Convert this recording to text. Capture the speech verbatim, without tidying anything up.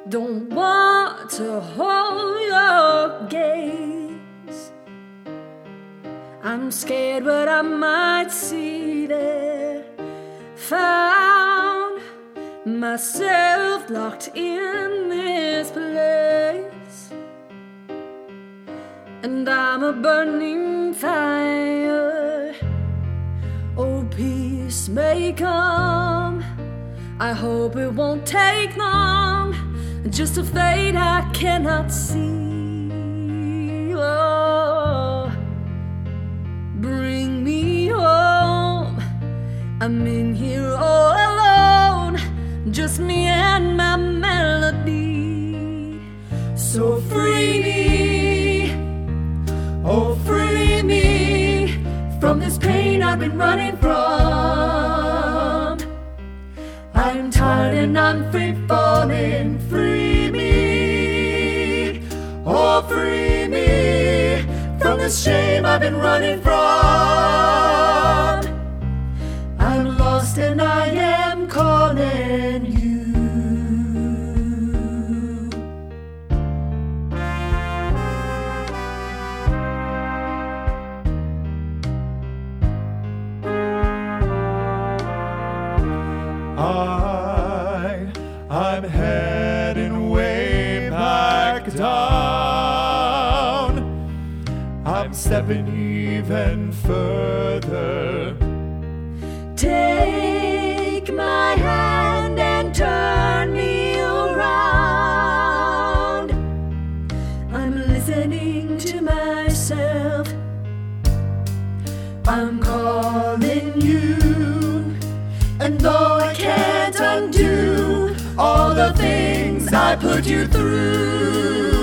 don't want to hold your gaze. I'm scared what I might see there. Found myself locked in this place, and I'm a burning fire. Oh, peace may come, I hope it won't take long. Just a fate I cannot see. Oh, bring me home. I'm in here all alone, just me and my melody. So free me, oh free me from this pain I've been running from. I'm tired and I'm free falling. Free me, oh free me from this shame I've been running from. I'm lost and I am calling you. I, I'm heading way back down. I'm stepping even further. Take my hand and turn me around. I'm listening to myself. I'm calling you. And though I can't undo all the things I put you through,